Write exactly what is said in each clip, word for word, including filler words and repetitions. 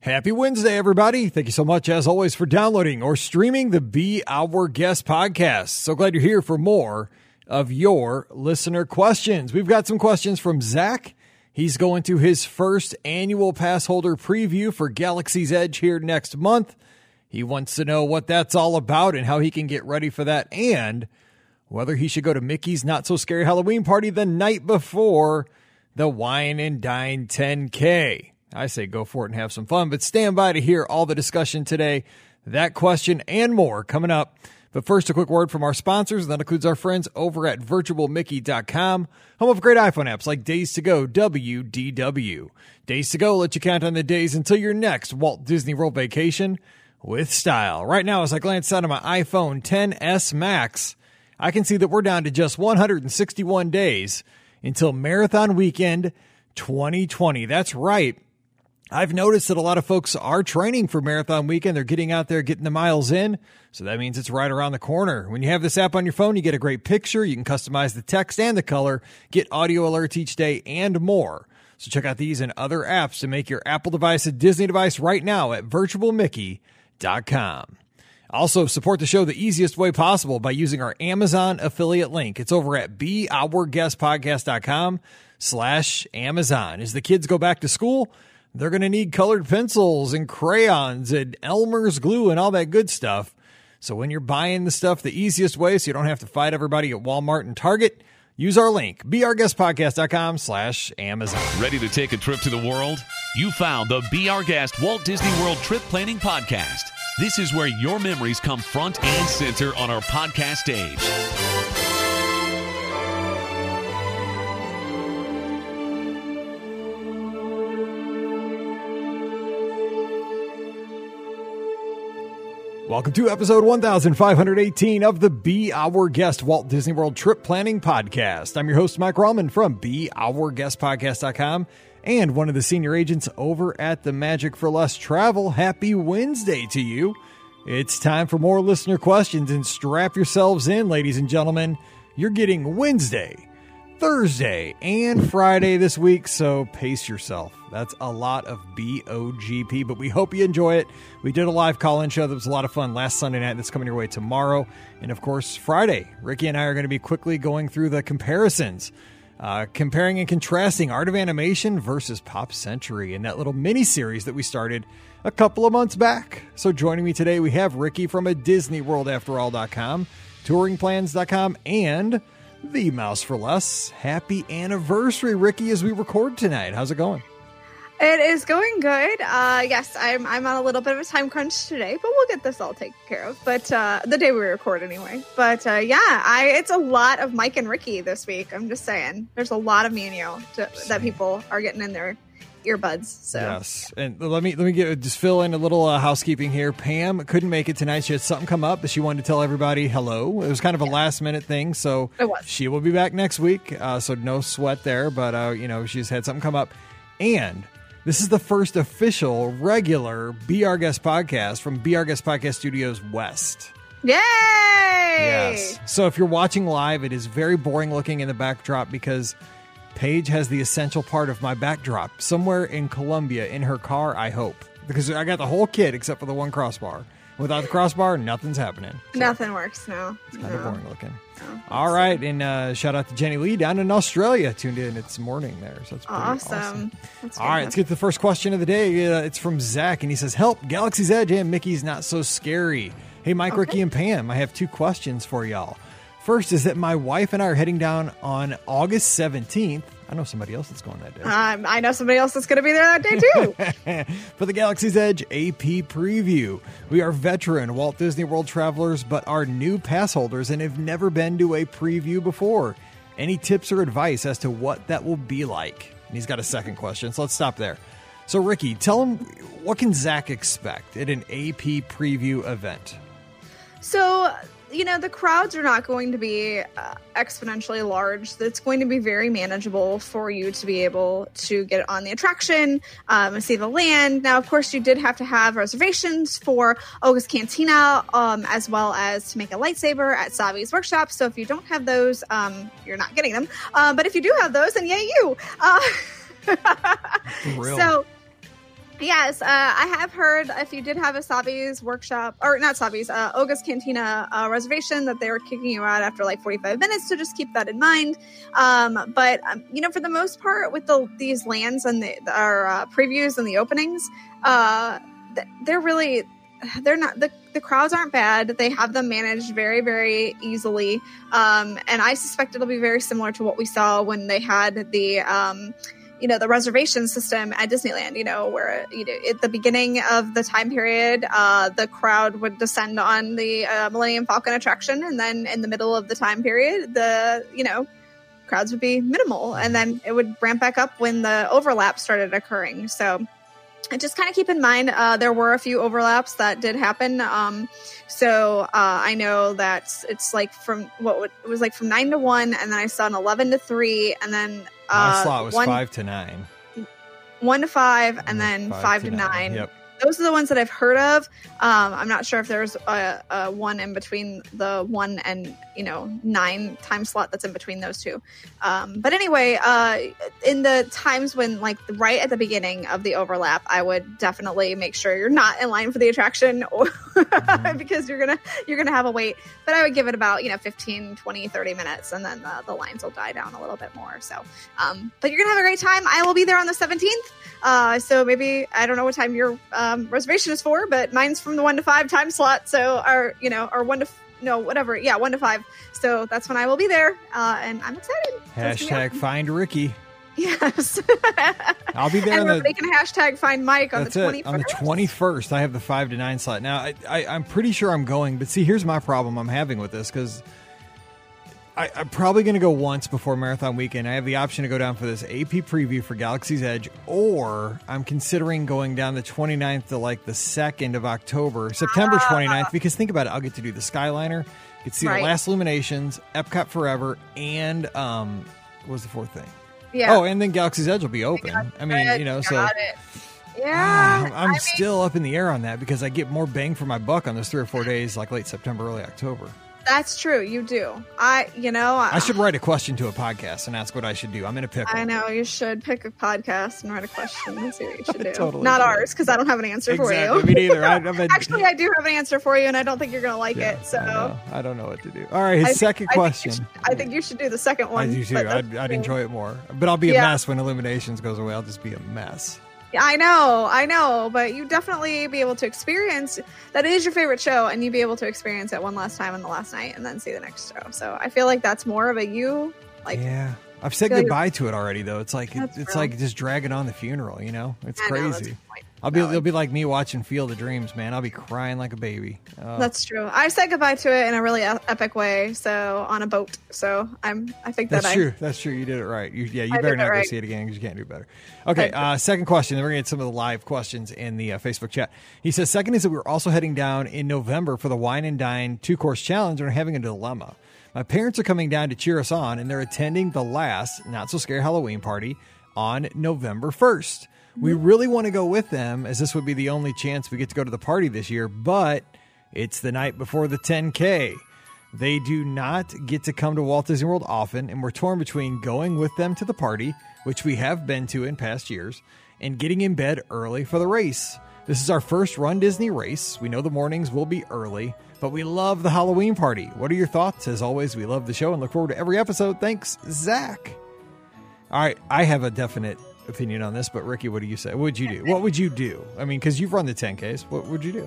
Happy Wednesday, everybody. Thank you so much, as always, for downloading or streaming the Be Our Guest podcast. So glad you're here for more of your listener questions. We've got some questions from Zach. He's going to his first annual pass holder preview for Galaxy's Edge here next month. He wants to know what that's all about and how he can get ready for that, and whether he should go to Mickey's Not So Scary Halloween party the night before the Wine and Dine ten K. I say go for it and have some fun, but stand by to hear all the discussion today. That question and more coming up. But first, a quick word from our sponsors. That includes our friends over at virtual mickey dot com, home of great iPhone apps like Days to Go, W D W. Days to Go let you count on the days until your next Walt Disney World vacation with style. Right now, as I glance out of my iPhone ten S Max, I can see that we're down to just one hundred sixty-one days until Marathon Weekend twenty twenty. That's right. I've noticed that a lot of folks are training for Marathon Weekend. They're getting out there, getting the miles in. So that means it's right around the corner. When you have this app on your phone, you get a great picture. You can customize the text and the color, get audio alerts each day, and more. So check out these and other apps to make your Apple device a Disney device right now at virtual mickey dot com. Also, support the show the easiest way possible by using our Amazon affiliate link. It's over at be our guest podcast dot com slash Amazon. As the kids go back to school, they're going to need colored pencils and crayons and Elmer's glue and all that good stuff. So when you're buying the stuff the easiest way so you don't have to fight everybody at Walmart and Target, use our link, be our guest podcast dot com slash Amazon. Ready to take a trip to the world? You found the Be Our Guest Walt Disney World Trip Planning Podcast. This is where your memories come front and center on our podcast stage. Welcome to episode one thousand five hundred eighteen of the Be Our Guest Walt Disney World Trip Planning Podcast. I'm your host, Mike Rallman from be our guest podcast dot com and one of the senior agents over at the Magic for Less Travel. Happy Wednesday to you. It's time for more listener questions, and strap yourselves in, ladies and gentlemen. You're getting Wednesday, Thursday, and Friday this week, so pace yourself. That's a lot of B O G P, but we hope you enjoy it. We did a live call-in show that was a lot of fun last Sunday night. That's coming your way tomorrow. And, of course, Friday, Ricky and I are going to be quickly going through the comparisons, uh, comparing and contrasting Art of Animation versus Pop Century in that little mini-series that we started a couple of months back. So joining me today, we have Ricky from a Disney World After All dot com, touring plans dot com, and the Mouse for Less. Happy anniversary, Ricky, as we record tonight. How's it going? It is going good. Uh, yes, I'm I'm on a little bit of a time crunch today, but we'll get this all taken care of. But uh, the day we record anyway. But uh, yeah, I it's a lot of Mike and Ricky this week. I'm just saying, there's a lot of me and you to, that people are getting in their earbuds. So yes, and let me let me get just fill in a little uh, housekeeping here. Pam couldn't make it tonight. She had something come up, but she wanted to tell everybody hello. It was kind of a yeah. last minute thing, so it was. She will be back next week. Uh, so no sweat there, but uh, you know, she's had something come up, and this is the first official regular Be Our Guest podcast from Be Our Guest Podcast Studios West. Yay! Yes. So if you're watching live, it is very boring looking in the backdrop because Paige has the essential part of my backdrop somewhere in Colombia in her car, I hope. Because I got the whole kit except for the one crossbar. Without the crossbar, nothing's happening. So nothing works, no. It's kind no. of boring looking. No, All right, and uh, shout out to Jenny Lee down in Australia. Tuned in. It's morning there, so that's pretty awesome. awesome. That's All right, let's get to the first question of the day. Uh, it's from Zach, and he says, help, Galaxy's Edge and Mickey's Not So Scary. Hey, Mike, okay. Ricky, and Pam, I have two questions for y'all. First is that my wife and I are heading down on August seventeenth. I know somebody else that's going that day. Um, I know somebody else that's going to be there that day, too. For the Galaxy's Edge A P preview. We are veteran Walt Disney World travelers, but are new pass holders and have never been to a preview before. Any tips or advice as to what that will be like? And he's got a second question, so let's stop there. So, Ricky, tell him, what can Zach expect at an A P preview event? So, you know, the crowds are not going to be uh, exponentially large. It's going to be very manageable for you to be able to get on the attraction, um, and see the land. Now, of course, you did have to have reservations for Oga's Cantina, um, as well as to make a lightsaber at Savi's workshop. So if you don't have those, um, you're not getting them. Uh, but if you do have those, then yay you. Uh, For real. So Yes, uh, I have heard if you did have a Sabi's workshop, or not Sabi's, uh, Oga's Cantina uh, reservation, that they were kicking you out after like forty-five minutes, so just keep that in mind. Um, but, um, you know, for the most part, with the these lands and the, our uh, previews and the openings, uh, they're really, they're not, the, the crowds aren't bad. They have them managed very, very easily. Um, and I suspect it'll be very similar to what we saw when they had the... Um, you know, the reservation system at Disneyland, you know, where, you know, at the beginning of the time period, uh, the crowd would descend on the uh, Millennium Falcon attraction. And then in the middle of the time period, the, you know, crowds would be minimal. And then it would ramp back up when the overlap started occurring. So just kind of keep in mind, uh, there were a few overlaps that did happen. Um, so uh, I know that it's like from what would, it was like from nine to one, and then I saw an eleven to three, and then uh, my slot was one, five to nine, one to five, and then five, five to nine. nine. Yep. Those are the ones that I've heard of. Um, I'm not sure if there's a, a one in between the one and, you know, nine time slot that's in between those two. Um, but anyway, uh, in the times when, like, right at the beginning of the overlap, I would definitely make sure you're not in line for the attraction, or mm-hmm. because you're gonna you're gonna have a wait. But I would give it about, you know, fifteen, twenty, thirty minutes, and then the, the lines will die down a little bit more. So, um, but you're gonna have a great time. I will be there on the seventeenth. Uh, so maybe, I don't know what time your um, reservation is for, but mine's from the one to five time slot. So, our, you know, or one to, no, whatever. Yeah, one to five. So that's when I will be there. Uh, and I'm excited. Hashtag awesome. Find Ricky. Yes. I'll be there. And on the, they can hashtag find Mike on the twenty-first. On the twenty-first, I have the five to nine slot. Now, I, I, I'm pretty sure I'm going, but see, here's my problem I'm having with this, because I, I'm probably going to go once before Marathon Weekend. I have the option to go down for this A P preview for Galaxy's Edge, or I'm considering going down the twenty-ninth to like the second of October, September twenty-ninth, because think about it, I'll get to do the Skyliner, get to see right. the Last Illuminations, Epcot Forever, and um, what was the fourth thing? Yeah. Oh, and then Galaxy's Edge will be open. I mean, it. you know, so it. Yeah, I'm, I'm I mean, still up in the air on that, because I get more bang for my buck on those three or four days, like late September, early October. That's true. You do. I, you know, I, I should write a question to a podcast and ask what I should do. I'm in a pickle. I know you should pick a podcast and write a question and see what you should do. Totally Not should. ours, because I don't have an answer exactly. for you. Me neither. I, been... Actually, I do have an answer for you, and I don't think you're going to like yeah, it. So I, I don't know what to do. All right, his I second think, question. I think, should, I think you should do the second one. I do too. I'd, I'd enjoy it more, but I'll be a yeah. mess when Illuminations goes away. I'll just be a mess. I know, I know, but you definitely be able to experience that is your favorite show, and you be able to experience it one last time on the last night, and then see the next show. So I feel like that's more of a you, like yeah. I've said goodbye to it already, though. It's like it, it's real. like just dragging on the funeral. You know, it's I crazy. Know, I'll be it'll be like me watching Field of Dreams, man. I'll be crying like a baby. Oh. That's true. I said goodbye to it in a really epic way, so on a boat. So I'm. I think that that's I, true. That's true. You did it right. You, yeah, you I better not right. go see it again, because you can't do better. Okay. Uh, second question. Then we're gonna get some of the live questions in the uh, Facebook chat. He says, second is that we're also heading down in November for the Wine and Dine two course challenge, and are having a dilemma. My parents are coming down to cheer us on, and they're attending the last Not So Scary Halloween party on November first. We really want to go with them, as this would be the only chance we get to go to the party this year, but it's the night before the ten K. They do not get to come to Walt Disney World often, and we're torn between going with them to the party, which we have been to in past years, and getting in bed early for the race. This is our first Run Disney race. We know the mornings will be early, but we love the Halloween party. What are your thoughts? As always, we love the show and look forward to every episode. Thanks, Zach. All right, I have a definite opinion on this, but Ricky, what do you say? What would you do? What would you do? I mean, because you've run the ten Ks. What would you do?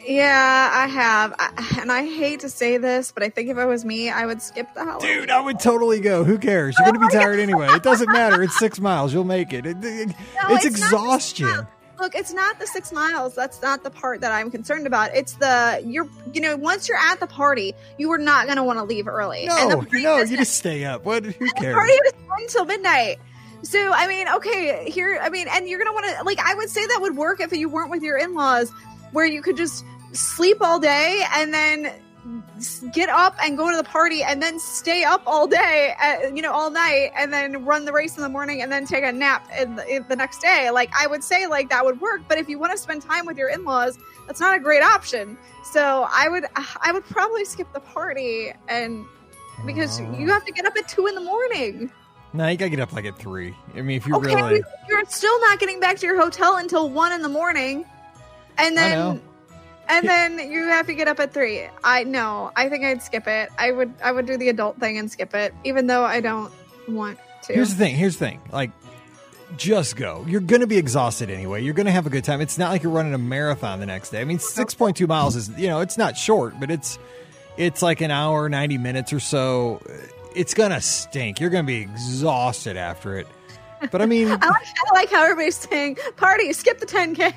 Yeah, I have. I, and I hate to say this, but I think if it was me, I would skip the Halloween. Dude, I would totally go. Who cares? You're going to be tired anyway. It doesn't matter. It's six miles. You'll make it. it, it no, it's, it's exhaustion. Look, it's not the six miles. That's not the part that I'm concerned about. It's the, you're, you know, once you're at the party, you are not going to want to leave early. No, and the no, you just stay up. What? Who and cares? The party is until midnight. So, I mean, okay, here, I mean, and you're going to want to, like, I would say that would work if you weren't with your in-laws, where you could just sleep all day and then get up and go to the party and then stay up all day, uh, you know, all night, and then run the race in the morning and then take a nap in the, in the next day. Like, I would say, like, that would work. But if you want to spend time with your in-laws, that's not a great option. So I would, I would probably skip the party, and because uh, you have to get up at two in the morning. No, you gotta get up like at three. I mean, if you Okay, really, you're still not getting back to your hotel until one in the morning, and I then know. and then you have to get up at three. I no, I think I'd skip it. I would I would do the adult thing and skip it, even though I don't want to. Here's the thing. Here's the thing. Like, just go. You're going to be exhausted anyway. You're going to have a good time. It's not like you're running a marathon the next day. I mean, six point two miles is, you know, it's not short, but it's it's like an hour, ninety minutes or so. It's going to stink. You're going to be exhausted after it. But I mean, I like, I like how everybody's saying, "Party, skip the ten K."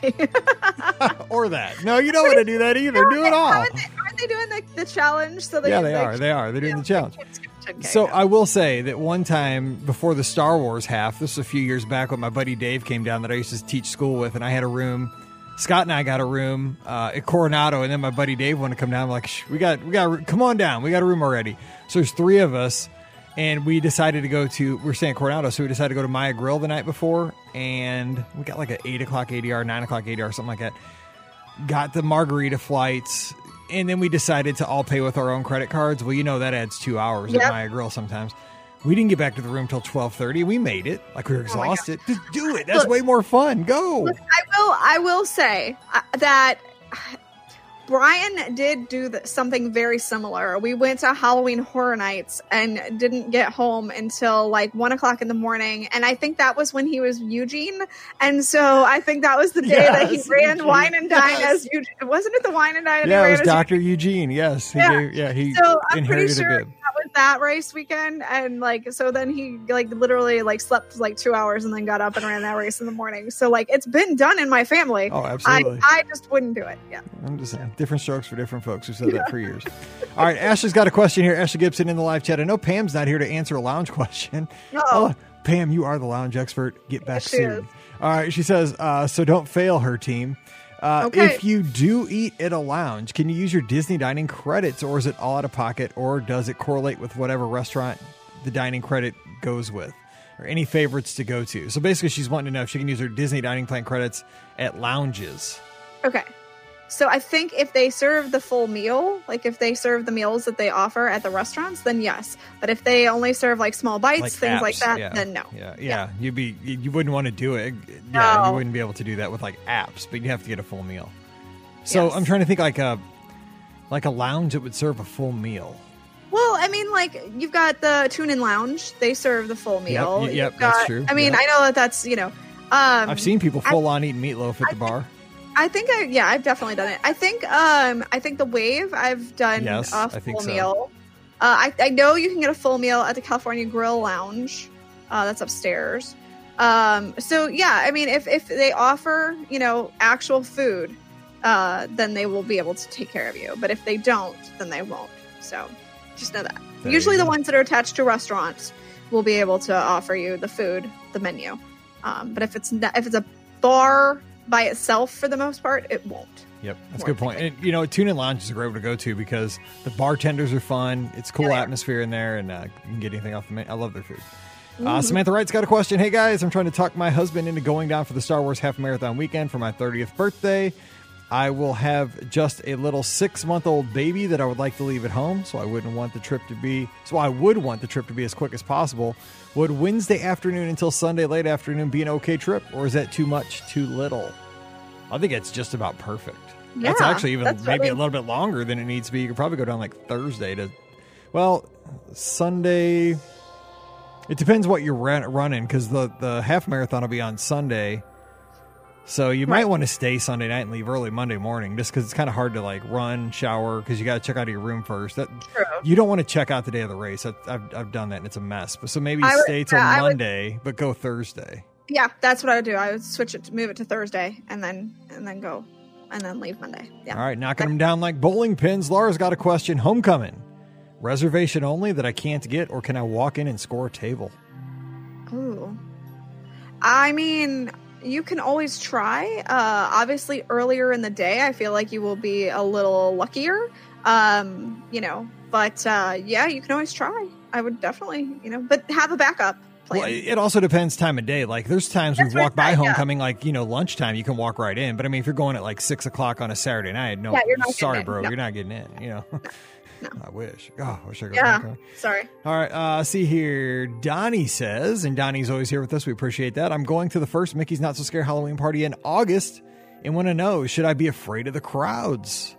or that. No, you don't want to do that either. Do it all. Aren't they, aren't they doing the, the challenge? So they, Yeah, they like, are. They are. They're doing the challenge. skip ten K So now. I will say that one time before the Star Wars half, this was a few years back when my buddy Dave came down that I used to teach school with, and I had a room. Scott and I got a room uh, at Coronado, and then my buddy Dave wanted to come down. I'm like, Shh, we got, we got, come on down. We got a room already. So there's three of us, and we decided to go to. We we're staying at Coronado, so we decided to go to Maya Grill the night before, and we got like an eight o'clock A D R, nine o'clock A D R, something like that. Got the margarita flights. And then we decided to all pay with our own credit cards. Well, you know, that adds two hours Yep. at Maya Grill sometimes. We didn't get back to the room till twelve thirty. We made it. Like, we were Oh my God. exhausted. Just do it. That's Look. way more fun. Go. Look, I will. I will say uh, that Brian did do the, something very similar. We went to Halloween Horror Nights and didn't get home until like one o'clock in the morning. And I think that was when he was Eugene. And so I think that was the day that he Yes, ran Eugene. Wine and Dine Yes. as Eugene. Wasn't it the Wine and Dine? Yeah, he it was ran as Doctor Eugene. Yes. He Yeah. gave, yeah, he So I'm pretty inherited sure a that bib. was that race weekend, and like so then he like literally like slept like two hours and then got up and ran that race in the morning. So like it's been done in my family. Oh, absolutely. I, I just wouldn't do it. Yeah. I'm just saying, different strokes for different folks. We've said that for years. All right, Ashley's got a question here. Ashley Gibson in the live chat. I know Pam's not here to answer a lounge question. Uh-oh. Pam, you are the lounge expert. Get back Yes, she soon. is. All right, she says, uh, so don't fail her team. Uh, Okay. If you do eat at a lounge, can you use your Disney dining credits, or is it all out of pocket, or does it correlate with whatever restaurant the dining credit goes with, or any favorites to go to? So basically, she's wanting to know if she can use her Disney dining plan credits at lounges. Okay. So I think if they serve the full meal, like if they serve the meals that they offer at the restaurants, then yes. But if they only serve like small bites, Like things like apps, that, yeah. then no. Yeah, yeah, you'd be you you wouldn't want to do it. Yeah, No. you wouldn't be able to do that with like apps, but you have to get a full meal. So Yes. I'm trying to think like a like a lounge that would serve a full meal. Well, I mean, like you've got the Tune In Lounge; they serve the full meal. y- yep, You've that's got- true. I mean, Yep. I know that that's you know. Um, I've seen people I- full on eating meatloaf at the bar. I think I yeah, I've definitely done it. I think um I think the Wave I've done Yes, a I full think so. meal. Uh, I I know you can get a full meal at the California Grill Lounge. Uh, that's upstairs. Um, so yeah, I mean, if if they offer you know actual food, uh, then they will be able to take care of you. But if they don't, then they won't. So just know that. There Usually, you the go. ones that are attached to restaurants will be able to offer you the food, the menu. Um, but if it's not, if it's a bar by itself, for the most part, it won't. Yep, that's a More good point. likely. And you know, Tune In Lounge is a great one to go to because the bartenders are fun. It's a cool Yeah, they are. atmosphere in there, and uh, you can get anything off the menu. I love their food. Uh, Mhm. Samantha Wright's got a question. Hey guys, I'm trying to talk my husband into going down for the Star Wars half marathon weekend for my thirtieth birthday. I will have just a little six month old baby that I would like to leave at home, so I wouldn't want the trip to be. So I would want the trip to be as quick as possible. Would Wednesday afternoon until Sunday late afternoon be an okay trip, or is that too much, too little? I think it's just about perfect. That's Yeah, actually even that's what maybe we- a little bit longer than it needs to be. You could probably go down like Thursday to, well, Sunday. It depends what you're run, running because the, the half marathon will be on Sunday. So you might Right. want to stay Sunday night and leave early Monday morning just because it's kind of hard to like run, shower, because you got to check out of your room first. That True. You don't want to check out the day of the race. I, I've, I've done that and it's a mess. But so maybe I would- stay till yeah, I would- Monday, but go Thursday. Yeah, that's what I would do. I would switch it, to move it to Thursday, and then and then go, and then leave Monday. Yeah. All right, knocking them down like bowling pins. Laura's got a question. Homecoming. Reservation only that I can't get, or can I walk in and score a table? Ooh. I mean, you can always try. Uh, obviously, earlier in the day, I feel like you will be a little luckier. Um, you know, but uh, yeah, you can always try. I would definitely, you know, but have a backup plan. Well, it also depends time of day. Like there's times That's we've walked what I by said, yeah. homecoming, like, you know, lunchtime, you can walk right in. But I mean, if you're going at like six o'clock on a Saturday night, no, Yeah, you're not getting sorry, in. bro, No. you're not getting in, you know? No. I wish. Oh, I wish I could. Yeah. Sorry. All right. Uh, see here. Donnie says, and Donnie's always here with us. We appreciate that. I'm going to the first Mickey's Not So Scary Halloween party in August and want to know, should I be afraid of the crowds?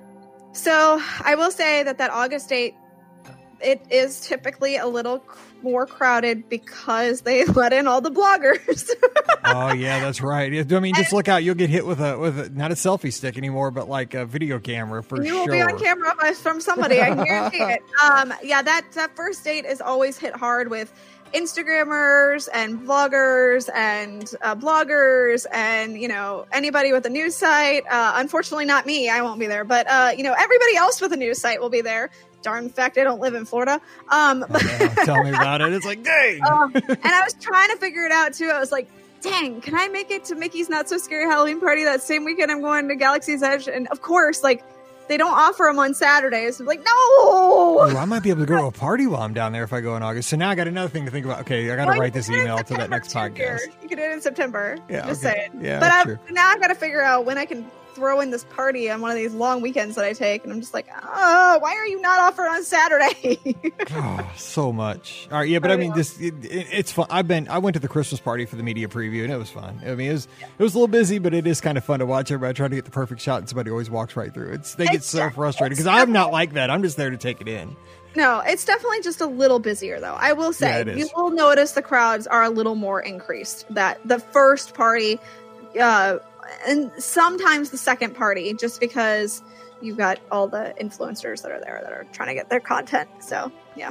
So I will say that that August date, it is typically a little more crowded because they let in all the bloggers. Oh yeah, that's right. I mean, just look out. You'll get hit with a, with a, not a selfie stick anymore, but like a video camera for you sure. You will be on camera by, from somebody. I guarantee it. Um, yeah, that, that first date is always hit hard with Instagrammers and vloggers and uh, bloggers and, you know, anybody with a news site. Uh, unfortunately, not me. I won't be there. But, uh, you know, everybody else with a news site will be there. Darn fact, I don't live in Florida. Um, oh, no. Tell me about it. It's like, dang. um, and I was trying to figure it out, too. I was like, dang, can I make it to Mickey's Not So Scary Halloween party that same weekend I'm going to Galaxy's Edge? And, of course, like, they don't offer them on Saturdays. I'm like, no! Ooh, I might be able to go to a party while I'm down there if I go in August. So now I got another thing to think about. Okay, I got to well, write this email to that next podcast. Here. You can do it in September. Yeah, just okay. saying. Yeah, but I've, now I got to figure out when I can throw in this party on one of these long weekends that I take. And I'm just like, oh, why are you not offered on Saturday? Oh, so much. All right, yeah, but I mean, this it, it, it's fun. I've been, I went to the Christmas party for the media preview, and it was fun. I mean, it was, it was a little busy, but it is kind of fun to watch everybody trying to get the perfect shot, and somebody always walks right through. It's they get it's, so frustrated because I'm not like that. I'm just there to take it in. No, it's definitely just a little busier, though. I will say, yeah, you will notice the crowds are a little more increased. That the first party, uh, and sometimes the second party, just because you've got all the influencers that are there that are trying to get their content. So, yeah.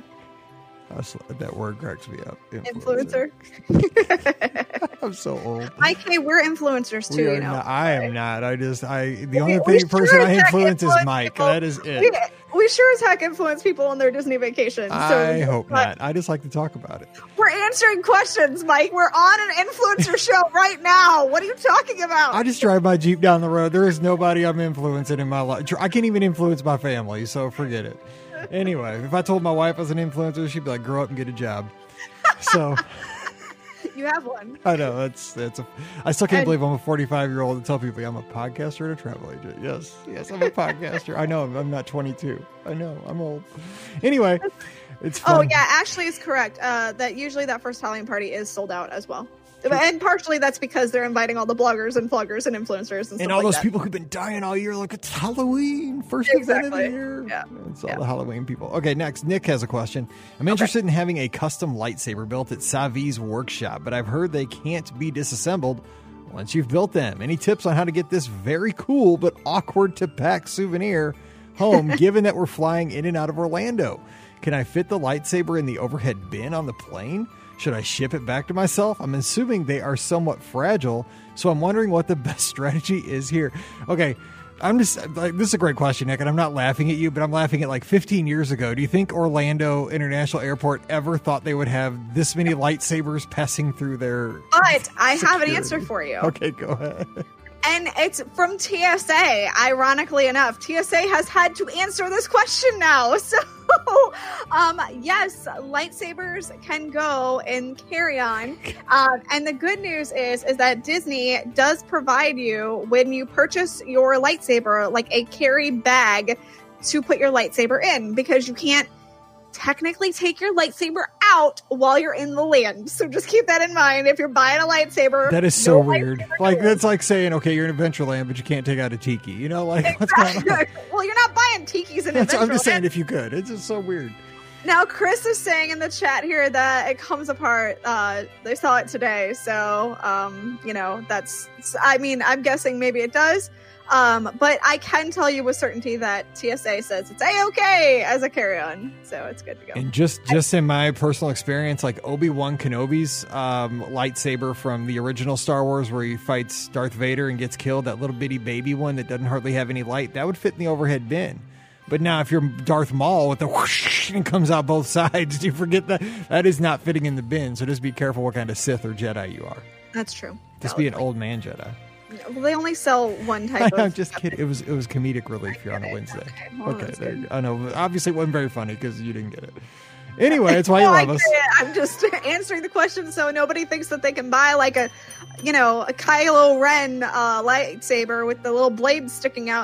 That word cracks me up. Influencer. influencer. I'm so old. I K, we're influencers too, you know. Not, I am not. I just I the we, only we thing, sure person I influence is Mike. People. That is it. We, we sure as heck influence people on their Disney vacations. So, I hope not. I just like to talk about it. We're answering questions, Mike. We're on an influencer show right now. What are you talking about? I just drive my Jeep down the road. There is nobody I'm influencing in my life. I can't even influence my family, so forget it. Anyway, if I told my wife I was an influencer, she'd be like, grow up and get a job. So you have one. I know that's that's a. I still can't and, believe I'm a forty-five year old and tell people I'm a podcaster and a travel agent. Yes, yes, I'm a podcaster. I know I'm, I'm not twenty-two. I know I'm old. Anyway, it's fun. Oh yeah, Ashley is correct. Uh, that usually that first Halloween party is sold out as well. And partially that's because they're inviting all the bloggers and vloggers and influencers and, and stuff all like those that. people who've been dying all year. Like, it's Halloween, first exactly. event of the year. Yeah. It's all yeah. the Halloween people. Okay, next, Nick has a question. I'm interested okay. in having a custom lightsaber built at Savi's workshop, but I've heard they can't be disassembled once you've built them. Any tips on how to get this very cool but awkward to pack souvenir home, given that we're flying in and out of Orlando? Can I fit the lightsaber in the overhead bin on the plane? Should I ship it back to myself? I'm assuming they are somewhat fragile, so I'm wondering what the best strategy is here. Okay, I'm just like, this is a great question, Nick, and I'm not laughing at you, but I'm laughing at like fifteen years ago. Do you think Orlando International Airport ever thought they would have this many lightsabers passing through their But I security? have an answer for you. Okay, go ahead. And it's from T S A. Ironically enough, T S A has had to answer this question now. So, um, yes, lightsabers can go in carry-on. Um, and the good news is, is that Disney does provide you, when you purchase your lightsaber, like a carry bag to put your lightsaber in, because you can't technically take your lightsaber out while you're in the land. So just keep that in mind if you're buying a lightsaber. That is so no weird. Like, that's like saying, okay, you're in Adventureland, but you can't take out a tiki. You know, like, exactly. what's going on? Well, you're not buying tikis in That's, Adventureland. I'm just saying if you could. It's just so weird. Now, Chris is saying in the chat here that it comes apart. Uh, they saw it today. So, um, you know, that's, I mean, I'm guessing maybe it does. Um, but I can tell you with certainty that T S A says it's A-okay as a carry-on. So it's good to go. And just, just in my personal experience, like Obi-Wan Kenobi's um, lightsaber from the original Star Wars where he fights Darth Vader and gets killed, that little bitty baby one that doesn't hardly have any light, that would fit in the overhead bin. But now if you're Darth Maul with the whoosh and comes out both sides, do you forget that? That is not fitting in the bin. So just be careful what kind of Sith or Jedi you are. That's true. Just be an old man Jedi. Well, they only sell one type of... I'm just kidding. It was it was comedic relief here on a Wednesday. Okay, well, okay there there, I know. Obviously, it wasn't very funny because you didn't get it. Anyway, it's why you no, love I us. I'm just answering the question so nobody thinks that they can buy like a, you know, a Kylo Ren uh, lightsaber with the little blade sticking out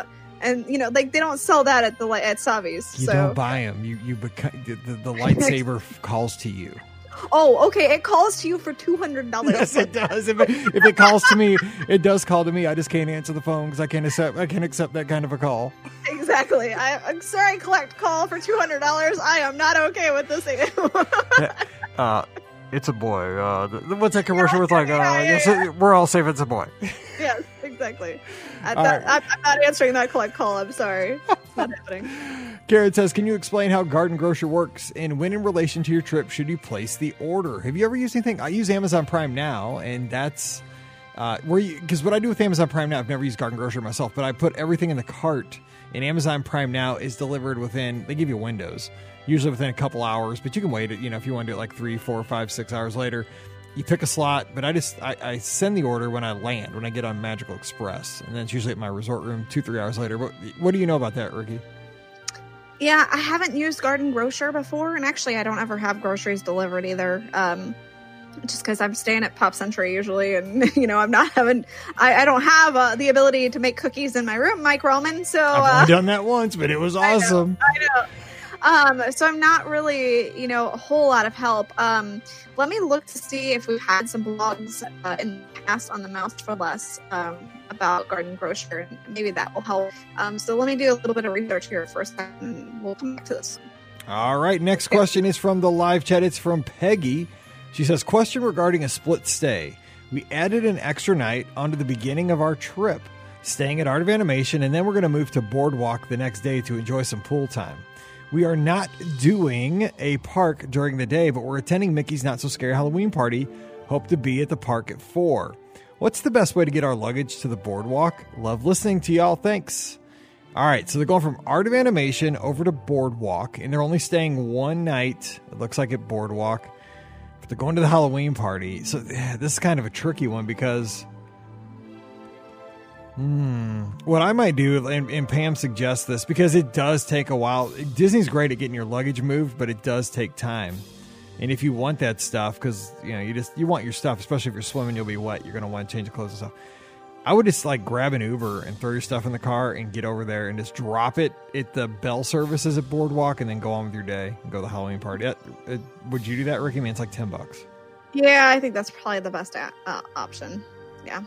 and you know, like they don't sell that at the li- at Savi's. You so. don't buy them. You you become the, the, the lightsaber calls to you. Oh, okay. It calls to you for two hundred dollars. Yes, it does. If it, if it calls to me, it does call to me. I just can't answer the phone because I can't accept. I can't accept that kind of a call. Exactly. I, I'm sorry, collect call for two hundred dollars. I am not okay with this anymore. uh, it's a boy. Uh, what's that commercial with? Like, uh, yeah, yeah, yes, yeah. we're all safe. It's a boy. Yes, exactly. I, All that, right. I'm, I'm not answering that collect call. I'm sorry. It's not happening. Karen says, can you explain how Garden Grocer works and when in relation to your trip should you place the order? Have you ever used anything? I use Amazon Prime Now, and that's uh, where you, because what I do with Amazon Prime Now, I've never used Garden Grocer myself, but I put everything in the cart, and Amazon Prime Now is delivered within, they give you windows, usually within a couple hours, but you can wait it, you know, if you want to do it like three, four, five, six hours later. You pick a slot, but I just I, I send the order when I land, when I get on Magical Express, and then it's usually at my resort room two, three hours later. What, what do you know about that, Ricky? Yeah, I haven't used Garden Grocer before, and actually, I don't ever have groceries delivered either. Um, just because I'm staying at Pop Century usually, and you know, I'm not having, I, I don't have uh, the ability to make cookies in my room, Mike Roman. So I've uh, only done that once, but it was awesome. I know. I know. Um, so I'm not really, you know, a whole lot of help. Um, let me look to see if we've had some blogs uh, in the past on the Mouse for Less um, about Garden Grocer, and maybe that will help. Um, so let me do a little bit of research here for a second, and we'll come back to this. All right, next question is from the live chat. It's from Peggy. She says, question regarding a split stay. We added an extra night onto the beginning of our trip, staying at Art of Animation, and then we're going to move to Boardwalk the next day to enjoy some pool time. We are not doing a park during the day, but we're attending Mickey's Not So Scary Halloween Party. Hope to be at the park at four. What's the best way to get our luggage to the Boardwalk? Love listening to y'all. Thanks. All right, so they're going from Art of Animation over to Boardwalk, and they're only staying one night, it looks like, at Boardwalk. But they're going to the Halloween party. So yeah, this is kind of a tricky one because... Hmm. What I might do, and, and Pam suggests this, because it does take a while. Disney's great at getting your luggage moved, but it does take time. And if you want that stuff, because you know you just you want your stuff, especially if you're swimming, you'll be wet. You're gonna want to change the clothes and stuff. I would just like grab an Uber and throw your stuff in the car and get over there and just drop it at the bell services at Boardwalk, and then go on with your day and go to the Halloween party. That, uh, would you do that, Ricky? I mean, it's like ten bucks. Yeah, I think that's probably the best a- uh, option. Yeah.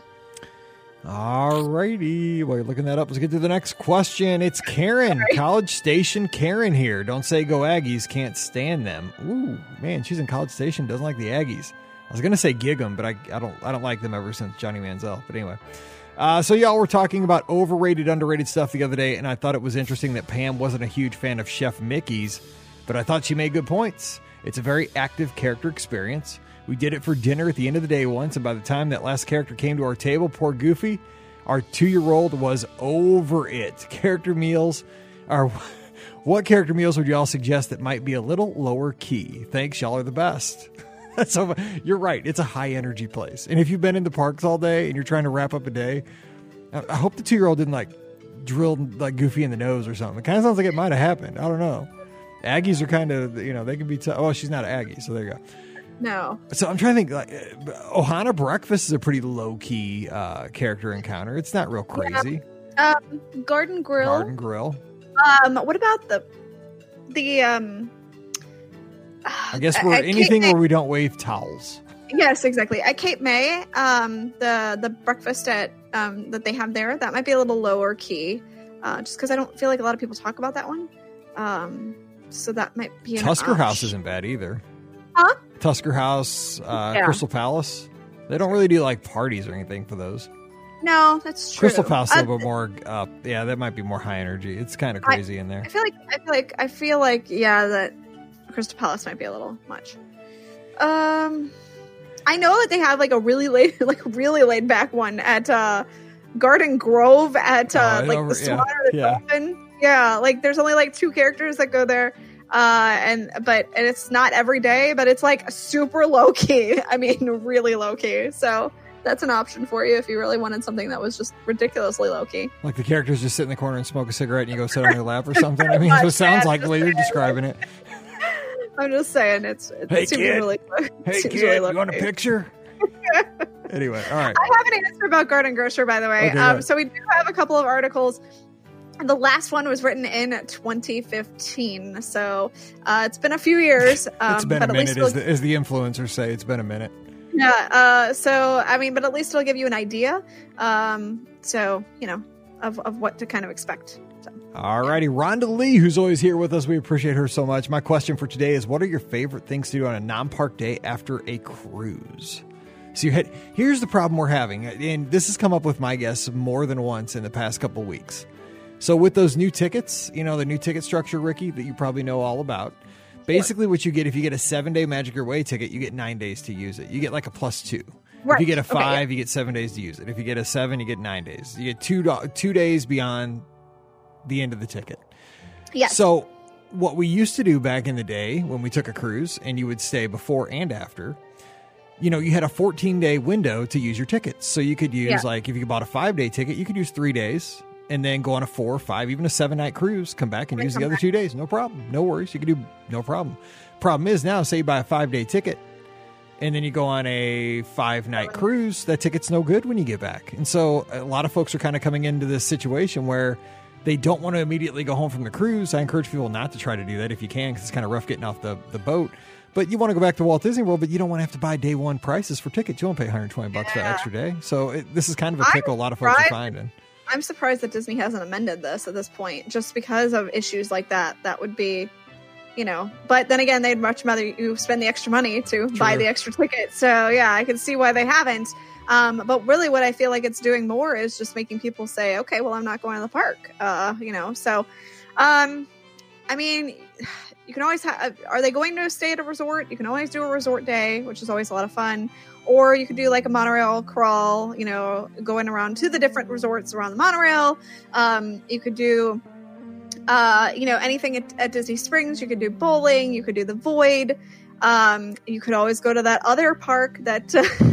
All righty. While you're looking that up, let's get to the next question. It's Karen, College Station Karen here. Don't say go Aggies, can't stand them. Ooh, man, she's in College Station, doesn't like the Aggies. I was gonna say gig them, but I, I don't I don't like them ever since Johnny Manziel. But anyway, uh, so y'all were talking about overrated, underrated stuff the other day, and I thought it was interesting that Pam wasn't a huge fan of Chef Mickey's, but I thought she made good points. It's a very active character experience. We did it for dinner at the end of the day once, and by the time that last character came to our table, poor Goofy, our two-year-old was over it. Character meals are... What character meals would you all suggest that might be a little lower key? Thanks, y'all are the best. So you're right. It's a high-energy place. And if you've been in the parks all day and you're trying to wrap up a day, I hope the two-year-old didn't, like, drill like Goofy in the nose or something. It kind of sounds like it might have happened. I don't know. Aggies are kind of, you know, they can be... T- oh, she's not an Aggie, so there you go. No. So I'm trying to think, like, Ohana Breakfast is a pretty low-key uh, character encounter. It's not real crazy. Yeah. Um, Garden Grill. Garden Grill. Um, what about the, the, um... I guess we're at anything Cape where we don't wave towels. Yes, exactly. At Cape May, um, the, the breakfast at, um, that they have there, that might be a little lower key, uh, just because I don't feel like a lot of people talk about that one. Um, so that might be an Tusker option. House isn't bad either. Huh? Tusker House, uh, Yeah. Crystal Palace. They don't really do like parties or anything for those. No, that's true. Crystal Palace is a Uh, little bit more, uh, yeah, that might be more high energy. It's kind of crazy in there. I feel like I feel like I feel like yeah that Crystal Palace might be a little much. Um, I know that they have like a really laid like really laid back one at uh, Garden Grove at uh, Oh, like over- the yeah, Swan or the yeah. Dolphin. Yeah, like there's only like two characters that go there. Uh, and but and it's not every day, but it's like super low key. I mean, really low key. So that's an option for you if you really wanted something that was just ridiculously low key. Like the characters just sit in the corner and smoke a cigarette and you go sit on their lap or something. I mean, that's what it sounds like the way you're describing it. I'm just saying it's it Hey, seems kid. really Hey, seems kid, really you low want a key. picture? Anyway, all right. I have an answer about Garden Grocer, by the way. Okay, um, good. so we do have a couple of articles The last one was written in twenty fifteen, so uh, it's been a few years. Um, it's been but a at minute, least as the, as the influencers say. It's been a minute. Yeah. Uh, so, I mean, but at least it'll give you an idea. Um, so, you know, of, of what to kind of expect. So, All righty. Rhonda Lee, who's always here with us. We appreciate her so much. My question for today is, what are your favorite things to do on a non-park day after a cruise? So you had, here's the problem we're having. And this has come up with my guests more than once in the past couple of weeks. So with those new tickets, you know, the new ticket structure, Ricky, that you probably know all about. Basically, what you get, if you get a seven-day Magic Your Way ticket, you get nine days to use it. You get like a plus two. Right. If you get a five, Okay, yeah. you get seven days to use it. If you get a seven, you get nine days. You get two do- two days beyond the end of the ticket. yes. So what we used to do back in the day when we took a cruise and you would stay before and after, you know, you had a fourteen-day window to use your tickets. So you could use, Yeah. like, if you bought a five-day ticket, you could use three days. And then go on a four, five, even a seven night cruise, come back and Then use the come other back. two days. No problem. No worries. You can do no problem. Problem is now, say you buy a five day ticket and then you go on a five night cruise, that ticket's no good when you get back. And so a lot of folks are kind of coming into this situation where they don't want to immediately go home from the cruise. I encourage people not to try to do that if you can, because it's kind of rough getting off the, the boat. But you want to go back to Walt Disney World, but you don't want to have to buy day one prices for tickets. You won't pay one hundred twenty bucks for that Yeah. extra day. So it, this is kind of a I'm pickle a lot of folks are surprised- finding. I'm surprised that Disney hasn't amended this at this point, just because of issues like that. That would be, you know, but then again, they'd much rather you spend the extra money to buy True. the extra ticket. So yeah, I can see why they haven't. Um, but really what I feel like it's doing more is just making people say, okay, well, I'm not going to the park. Uh, you know, so, um, I mean, you can always have, are they going to stay at a resort? You can always do a resort day, which is always a lot of fun. Or you could do like a monorail crawl, you know, going around to the different resorts around the monorail. Um, you could do, uh, you know, anything at, at Disney Springs. You could do bowling. You could do the Void. Um, you could always go to that other park that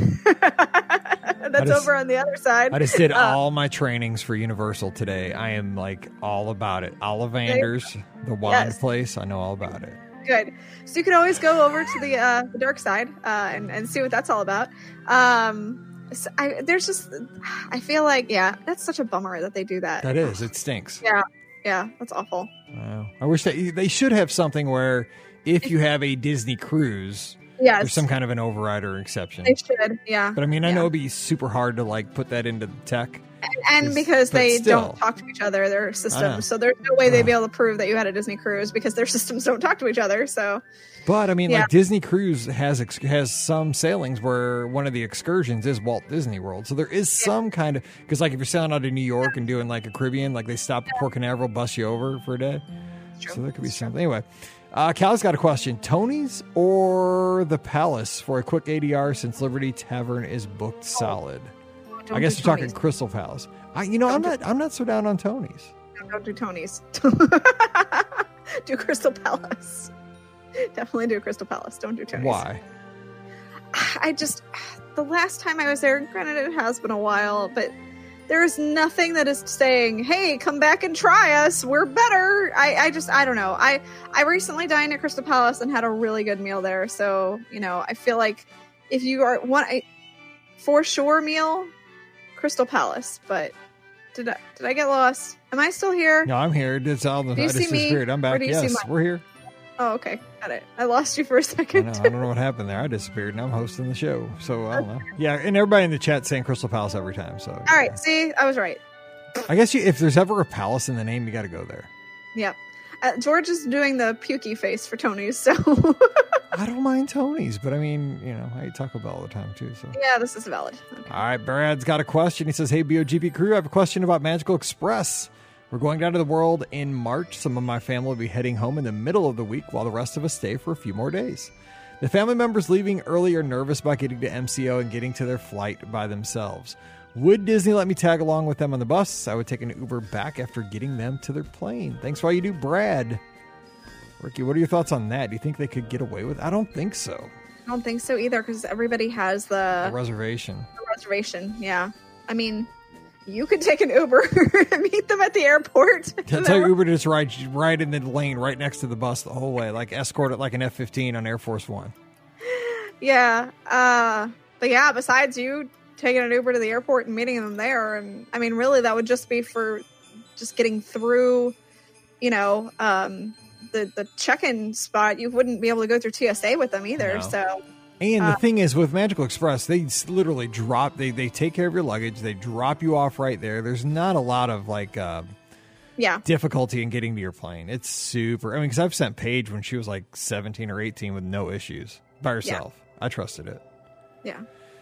that's just- over on the other side. I just did Uh, all my trainings for Universal today. I am like all about it. Ollivanders, the wand Yes. place, I know all about it. Good. So you could always go over to the uh, the dark side uh, and and see what that's all about. Um, so I, there's just, I feel like, yeah, that's such a bummer that they do that. That is, it stinks. Yeah, yeah, that's awful. Wow. I wish that they should have something where if you have a Disney cruise, Yes, there's some kind of an override or exception. they should. Yeah, But I mean, I yeah. know it'd be super hard to like put that into the tech. and Is- because but they still. don't talk to each other, their I know. systems. So there's no way they'd Ugh. be able to prove that you had a Disney cruise because their systems don't talk to each other. So But I mean, Yeah. like Disney Cruise has ex- has some sailings where one of the excursions is Walt Disney World, so there is some kind of, because like if you're sailing out of New York and doing like a Caribbean, like they stop at Port Canaveral, bus you over for a day. true. So there could be something. Anyway, uh, Cal's got a question: Tony's or the Palace for a quick A D R since Liberty Tavern is booked solid. don't I guess do you're talking Tony's. Crystal Palace. I, you know, I'm not I'm not so down on Tony's. No, don't do Tony's. Do Crystal Palace. Definitely do Crystal Palace. Don't do Tony's. Why? I just, the last time I was there, granted it has been a while, but there is nothing that is saying, hey, come back and try us. We're better. I, I just, I don't know. I, I recently dined at Crystal Palace and had a really good meal there. So, you know, I feel like if you are one, I, for sure meal, Crystal Palace, but did I, did I get lost? Am I still here? No, I'm here. It's all the Do you I just see me, disappeared. I'm or back. do you see Yes, my- we're here. Oh, okay. Got it. I lost you for a I second. know. I don't know what happened there. I disappeared, and I'm hosting the show, so I don't know. Yeah, and everybody in the chat saying Crystal Palace every time. So All right. See, I was right. I guess you, if there's ever a palace in the name, you got to go there. Yep. Uh, George is doing the pukey face for Tony's, so I don't mind Tony's, but I mean, you know, I eat Taco Bell all the time too. So yeah, this is valid. Okay. all right, Brad's got a question. He says, "Hey, B O G P crew, I have a question about Magical Express. We're going down to the world in March. Some of my family will be heading home in the middle of the week while the rest of us stay for a few more days. The family members leaving early are nervous about getting to M C O and getting to their flight by themselves. Would Disney let me tag along with them on the bus? I would take an Uber back after getting them to their plane. Thanks for all you do, Brad." Ricky, what are your thoughts on that? Do you think they could get away with it? I don't think so. I don't think so either because everybody has A the, reservation. the reservation. Yeah. I mean, you could take an Uber and meet them at the airport. Tell your Uber to just ride right in the lane right next to the bus the whole way, like escort it like an F fifteen on Air Force One. Yeah. Uh, but yeah, besides you taking an Uber to the airport and meeting them there, and I mean, really, that would just be for just getting through, you know, um, the, the check-in spot, you wouldn't be able to go through T S A with them either. No. So, and the uh, thing is with Magical Express, they literally drop, they, they take care of your luggage. They drop you off right there. There's not a lot of like, uh, yeah, difficulty in getting to your plane. It's super, I mean, cause I've sent Paige when she was like seventeen or eighteen with no issues by herself. Yeah. I trusted it. Yeah.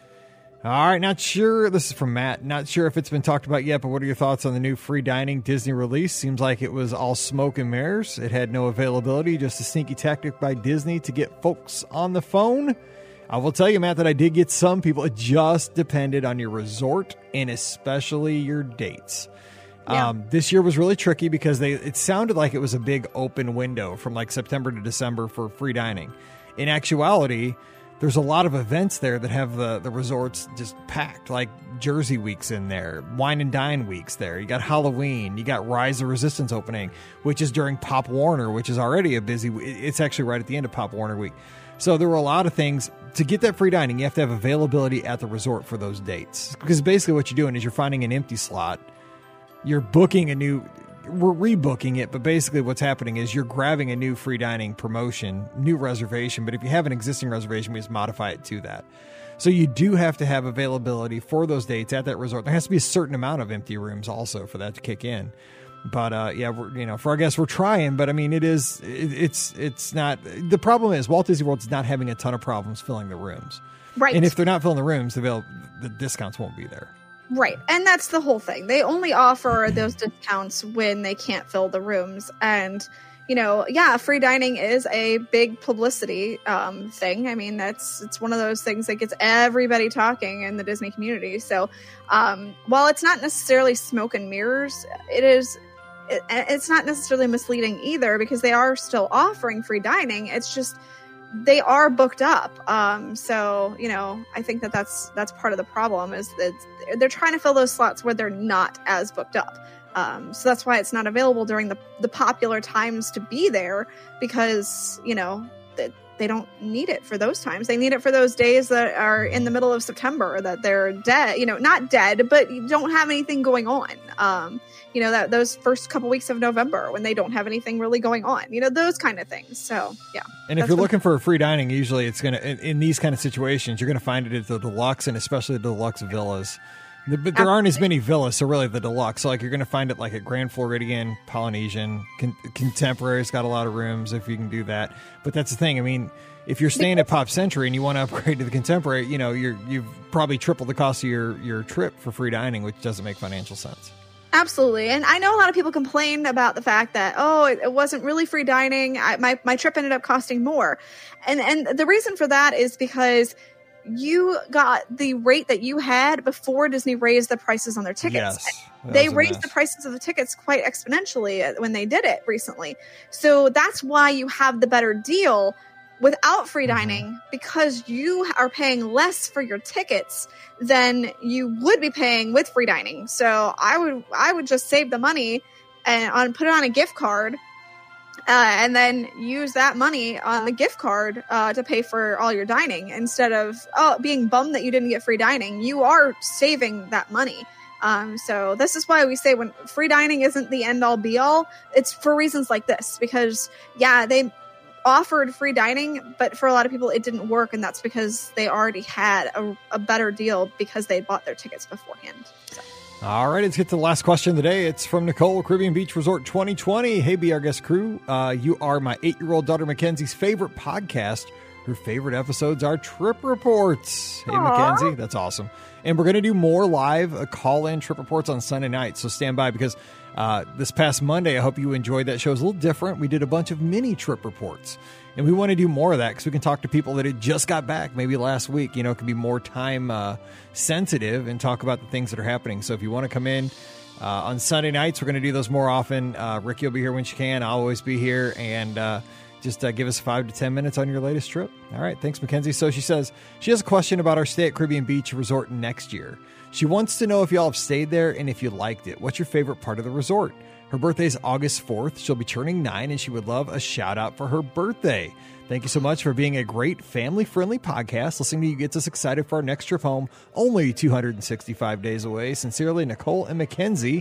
All right, not sure. This is from Matt. Not sure if it's been talked about yet, but what are your thoughts on the new free dining Disney release? Seems like it was all smoke and mirrors. It had no availability, just a sneaky tactic by Disney to get folks on the phone. I will tell you, Matt, that I did get some people. It just depended on your resort and especially your dates. Yeah. Um, this year was really tricky because they it sounded like it was a big open window from like September to December for free dining. In actuality, there's a lot of events there that have the, the resorts just packed, like Jersey Week's in there, Wine and Dine Week's there. You got Halloween, you got Rise of Resistance opening, which is during Pop Warner, which is already a busy, it's actually right at the end of Pop Warner Week. So there were a lot of things. To get that free dining, you have to have availability at the resort for those dates. Because basically what you're doing is you're finding an empty slot, you're booking a new, we're rebooking it, but basically what's happening is you're grabbing a new free dining promotion, new reservation. But if you have an existing reservation, we just modify it to that. So you do have to have availability for those dates at that resort. There has to be a certain amount of empty rooms also for that to kick in. But uh, yeah, we're, you know, for our guests, we're trying. But I mean, it is, it, it's, it's not. The problem is Walt Disney World's not having a ton of problems filling the rooms. Right. And if they're not filling the rooms, the avail- the discounts won't be there. Right. And that's the whole thing. They only offer those discounts when they can't fill the rooms. And, you know, yeah, free dining is a big publicity um, thing. I mean, that's it's one of those things that gets everybody talking in the Disney community. So um, while it's not necessarily smoke and mirrors, it is it, it's not necessarily misleading either, because they are still offering free dining. It's just they are booked up. Um, so, you know, I think that that's, that's part of the problem, is that they're trying to fill those slots where they're not as booked up. Um, so that's why it's not available during the, the popular times to be there, because, you know, they, they don't need it for those times. They need it for those days that are in the middle of September, that they're dead, you know, not dead, but you don't have anything going on. Um, you know, that those first couple weeks of November when they don't have anything really going on, you know, those kind of things. So, yeah. And if you're looking for a free dining, usually it's going to, in, in these kind of situations, you're going to find it at the deluxe, and especially the deluxe villas. The, but there aren't as many villas, so really the deluxe. So like you're going to find it like at Grand Floridian, Polynesian, Con- Contemporary's got a lot of rooms if you can do that. But that's the thing. I mean, if you're staying at Pop Century and you want to upgrade to the Contemporary, you know, you're you've probably tripled the cost of your your trip for free dining, which doesn't make financial sense. Absolutely. And I know a lot of people complain about the fact that, oh, it, it wasn't really free dining. I, my, my trip ended up costing more. And, and the reason for that is because you got the rate that you had before Disney raised the prices on their tickets. Yes, they raised the prices of the tickets quite exponentially when they did it recently. So that's why you have the better deal without free dining, mm-hmm. because you are paying less for your tickets than you would be paying with free dining. So I would I would just save the money and on put it on a gift card, uh, and then use that money on the gift card uh, to pay for all your dining, instead of oh being bummed that you didn't get free dining. You are saving that money. Um, so this is why we say when free dining isn't the end all be all. It's for reasons like this, because yeah, they offered free dining, but for a lot of people it didn't work, and that's because they already had a, a better deal because they bought their tickets beforehand. So. All right, let's get to the last question of the day. It's from Nicole, Caribbean Beach Resort twenty twenty. Hey, Be Our Guest crew. Uh, you are my eight-year-old daughter Mackenzie's favorite podcast. Her favorite episodes are Trip Reports. Hey, Aww. Mackenzie, that's awesome. And we're going to do more live uh, call-in Trip Reports on Sunday night, so stand by, because uh, this past Monday, I hope you enjoyed that show. It was a little different. We did a bunch of mini Trip Reports, and we want to do more of that because we can talk to people that had just got back maybe last week. You know, it can be more time uh, sensitive and talk about the things that are happening. So if you want to come in uh, on Sunday nights, we're going to do those more often. Uh, Ricky will be here when she can. I'll always be here, and uh, just uh, give us five to ten minutes on your latest trip. All right. Thanks, Mackenzie. So she says she has a question about our stay at Caribbean Beach Resort next year. She wants to know if y'all have stayed there and if you liked it. What's your favorite part of the resort? Her birthday is August fourth. She'll be turning nine, and she would love a shout out for her birthday. Thank you so much for being a great family-friendly podcast. Listening to you gets us excited for our next trip home, only two hundred sixty-five days away. Sincerely, Nicole and Mackenzie.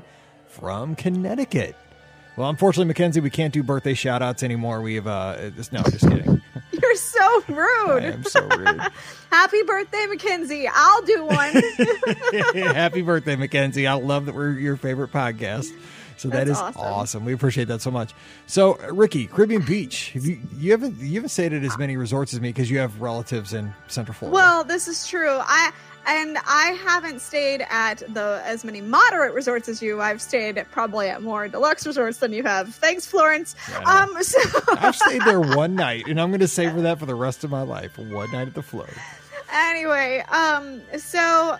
from Connecticut. Well, unfortunately, Mackenzie, we can't do birthday shout-outs anymore. We've, uh, no, just kidding. You're so rude. I am so rude. Happy birthday, Mackenzie. I'll do one. Happy birthday, Mackenzie. I love that we're your favorite podcast. So that That's is awesome. awesome. We appreciate that so much. So, Ricky, Caribbean Beach. Have you you haven't you haven't stayed at as many resorts as me because you have relatives in Central Florida. Well, this is true. I and I haven't stayed at the as many moderate resorts as you. I've stayed at probably at more deluxe resorts than you have. Thanks, Florence. Yeah, I know. um, so I've stayed there one night, and I'm going to savor that for the rest of my life. One night at the Flow. anyway, um, so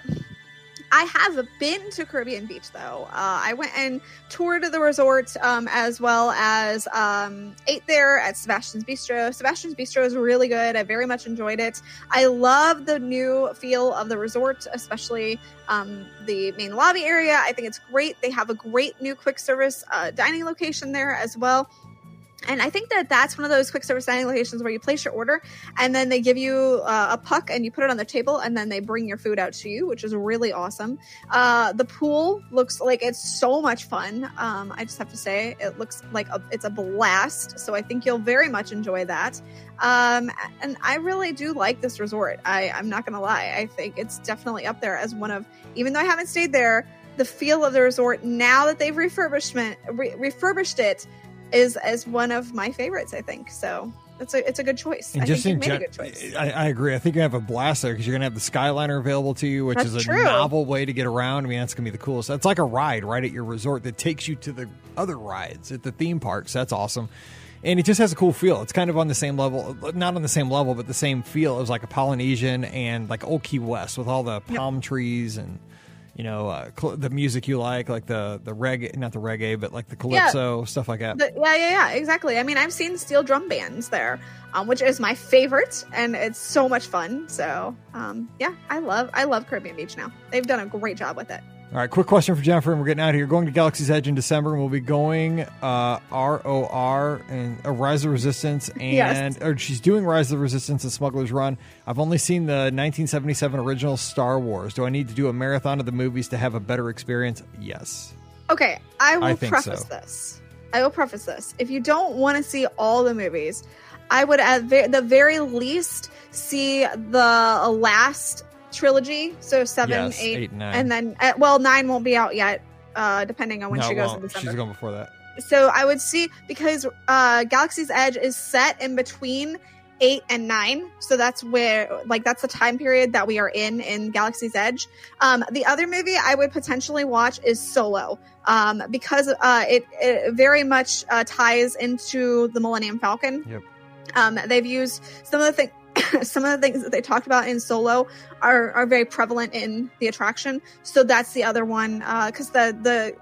I have been to Caribbean Beach, though. Uh, I went and toured the resort um, as well as um, ate there at Sebastian's Bistro. Sebastian's Bistro is really good. I very much enjoyed it. I love the new feel of the resort, especially um, the main lobby area. I think it's great. They have a great new quick service uh, dining location there as well. And I think that that's one of those quick service dining locations where you place your order and then they give you uh, a puck and you put it on the table and then they bring your food out to you, which is really awesome. Uh, the pool looks like it's so much fun. Um, I just have to say it looks like a, it's a blast. So I think you'll very much enjoy that. Um, and I really do like this resort. I, I'm not going to lie. I think it's definitely up there as one of, even though I haven't stayed there, the feel of the resort now that they've refurbishment, re- refurbished it, is as one of my favorites, I think. So it's a it's a good choice. And I just think in you made gen- a good choice. I, I agree. I think you have a blast there because you're going to have the Skyliner available to you, which That's is a true. novel way to get around. I mean, that's going to be the coolest. It's like a ride right at your resort that takes you to the other rides at the theme parks. That's awesome. And it just has a cool feel. It's kind of on the same level, not on the same level, but the same feel. It was like a Polynesian and like Old Key West with all the palm yep. trees and, you know, uh, cl- the music you like, like the, the reggae, not the reggae, but like the calypso, yeah. stuff like that. The, yeah, yeah, yeah, exactly. I mean, I've seen steel drum bands there, um, which is my favorite, and it's so much fun. So, um, yeah, I love, I love Caribbean Beach now. They've done a great job with it. All right, quick question for Jennifer, and we're getting out of here. Going to Galaxy's Edge in December, and we'll be going uh, R O R and uh, Rise of the Resistance, and yes. or she's doing Rise of the Resistance and Smuggler's Run. I've only seen the nineteen seventy-seven original Star Wars. Do I need to do a marathon of the movies to have a better experience? Yes. Okay, I will I think preface so. this. I will preface this. If you don't want to see all the movies, I would at ve- the very least see the last trilogy, so seven, yes, eight, eight, nine, and then uh, well, nine won't be out yet, uh, depending on when no, she goes won't. in December. She's going before that. So I would see because uh, Galaxy's Edge is set in between eight and nine, so that's where like that's the time period that we are in in Galaxy's Edge. Um, the other movie I would potentially watch is Solo, um, because uh, it, it very much uh, ties into the Millennium Falcon. Yep. Um, they've used some of the things. Some of the things that they talked about in Solo are, are very prevalent in the attraction. So that's the other one. Because uh, the the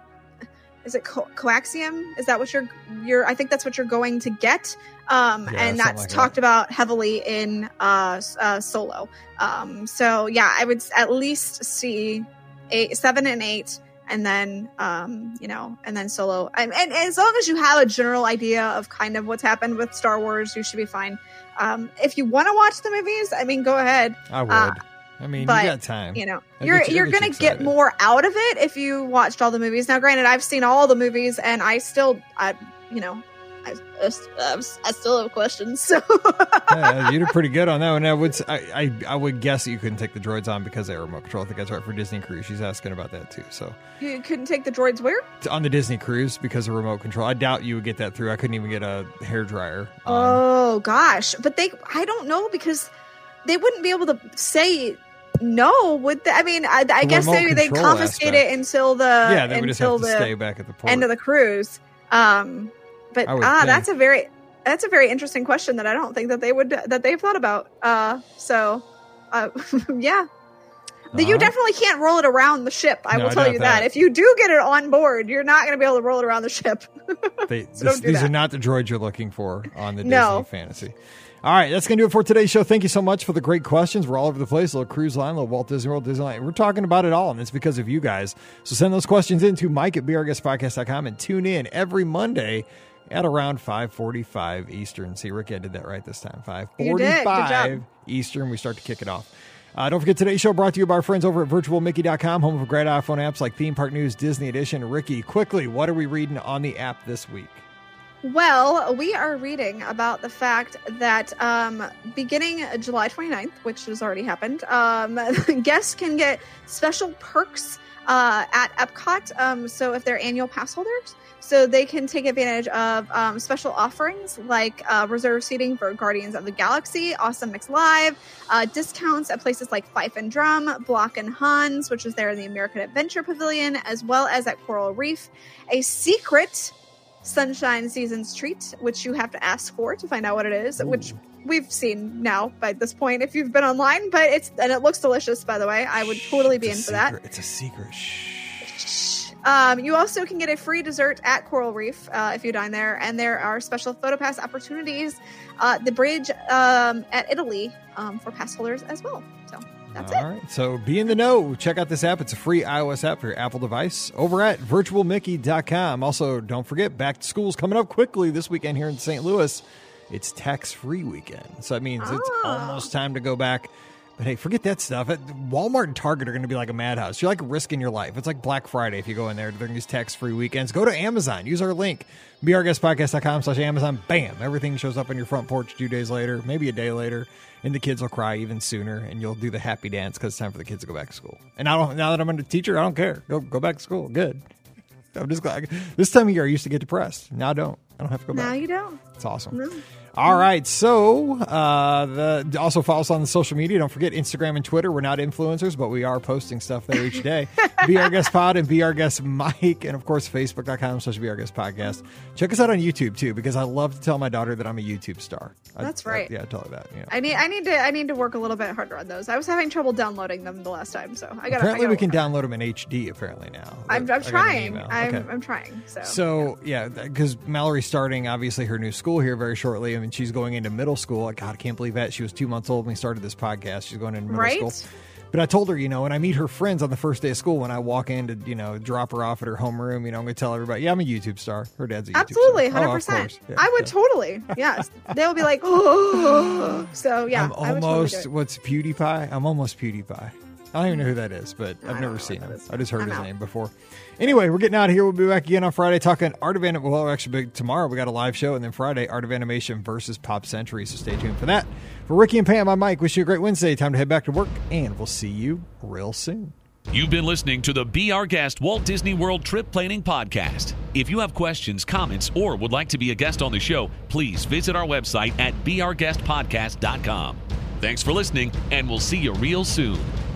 is it co- coaxium? Is that what you're you're? I think that's what you're going to get. Um, yeah, and that's like talked that. about heavily in uh, uh, Solo. Um, so yeah, I would at least see eight, seven, and eight. And then, um, you know, and then Solo. And, and as long as you have a general idea of kind of what's happened with Star Wars, you should be fine. Um, if you want to watch the movies, I mean, go ahead. I would. Uh, I mean, but, you got time. You know, I'll you're get you- you're I'll get gonna you get excited. more out of it if you watched all the movies. Now, granted, I've seen all the movies, and I still, I, you know, I, I, I still have questions. So Yeah, you did pretty good on that one. I would, s- I, I, I would guess that you couldn't take the droids on because they were remote control. I think that's right for Disney Cruise. She's asking about that too. So you couldn't take the droids where? on the Disney Cruise because of remote control, I doubt you would get that through. I couldn't even get a hair dryer. on. Oh gosh, but they, I don't know because they wouldn't be able to say. No, would they? I mean, I, I The guess remote they they control confiscate aspect. it until the yeah, they would just until have to the stay back at the port. end of the cruise. Um, but I would ah, think. that's a very that's a very interesting question that I don't think that they would that they've thought about. Uh, so, uh, yeah, The- you Uh-huh. definitely can't roll it around the ship. I No, will I tell doubt you that. that. If you do get it on board, you're not going to be able to roll it around the ship. They, So this- don't do these that. are not the droids you're looking for on the No. Disney Fantasy. All right, that's going to do it for today's show. Thank you so much for the great questions. We're all over the place. A little cruise line, a little Walt Disney World, Disneyland. We're talking about it all, and it's because of you guys. So send those questions in to Mike at B R Guest Podcast dot com and tune in every Monday at around five forty-five Eastern. See, Ricky, I did that right this time. five You did. Good forty-five job. Eastern. We start to kick it off. Uh, don't forget, today's show brought to you by our friends over at virtual mickey dot com, home of great iPhone apps like Theme Park News, Disney Edition. Ricky, quickly, what are we reading on the app this week? Well, we are reading about the fact that um, beginning July twenty-ninth, which has already happened, um, guests can get special perks uh, at Epcot. Um, so if they're annual pass holders, so they can take advantage of um, special offerings like uh, reserved seating for Guardians of the Galaxy, Awesome Mix Live, uh, discounts at places like Fife and Drum, Block and Hans, which is there in the American Adventure Pavilion, as well as at Coral Reef. A secret Sunshine Seasons treat, which you have to ask for to find out what it is, Ooh. Which we've seen now by this point if you've been online, but it's and it looks delicious, by the way. I would totally be in for that. It's a secret. Shh. Um, you also can get a free dessert at Coral Reef uh, if you dine there, and there are special PhotoPass opportunities. Uh, the bridge um, at Italy um, for pass holders as well. So that's All it. All right. So be in the know. Check out this app. It's a free iOS app for your Apple device over at virtual mickey dot com. Also, don't forget, back to school's coming up quickly this weekend here in Saint Louis. It's tax-free weekend. So that means oh. it's almost time to go back. But hey, forget that stuff. Walmart and Target are going to be like a madhouse. You're like risking your life. It's like Black Friday if you go in there during these tax-free weekends. Go to Amazon. Use our link, be our guest podcast dot com slash Amazon. Bam! Everything shows up on your front porch two days later, maybe a day later, and the kids will cry even sooner, and you'll do the happy dance because it's time for the kids to go back to school. And I don't. Now that I'm a teacher, I don't care. Go go back to school. Good. I'm just glad. This time of year, I used to get depressed. Now I don't. I don't have to go back. Now you don't. It's awesome. No. All right, so uh, the, also follow us on the social media. Don't forget Instagram and Twitter. We're not influencers, but we are posting stuff there each day. Be Our Guest Pod and Be Our Guest Mike, and of course Facebook dot com slash Be Our Guest Podcast. Check us out on YouTube too, because I love to tell my daughter that I'm a YouTube star. That's I, right. I, yeah, tell her that. Yeah. I need, I need to, I need to work a little bit harder on those. I was having trouble downloading them the last time, so I got. Apparently, we can download them in H D. Apparently now. I'm, I'm trying. I'm, okay. I'm trying. So. So yeah, because yeah, Mallory's starting obviously her new school here very shortly. I mean, she's going into middle school. Like, God, I can't believe that. She was two months old when we started this podcast. She's going into middle right? school. But I told her, you know, when I meet her friends on the first day of school, when I walk in to, you know, drop her off at her homeroom, you know, I'm going to tell everybody, yeah, I'm a YouTube star. Her dad's a YouTube Absolutely, star. one hundred percent. Oh, yeah, I would yeah. totally. Yes. They'll be like, oh. So, yeah. I'm I would almost, totally do it. what's PewDiePie? I'm almost PewDiePie. I don't even know who that is, but I've never seen him. I just heard I'm his out. name before. Anyway, we're getting out of here. We'll be back again on Friday talking Art of Animation. Well, actually, tomorrow we got a live show, and then Friday, Art of Animation versus Pop Century. So stay tuned for that. For Ricky and Pam, I'm Mike. Wish you a great Wednesday. Time to head back to work, and we'll see you real soon. You've been listening to the Be Our Guest Walt Disney World Trip Planning Podcast. If you have questions, comments, or would like to be a guest on the show, please visit our website at be our guest podcast dot com. Thanks for listening, and we'll see you real soon.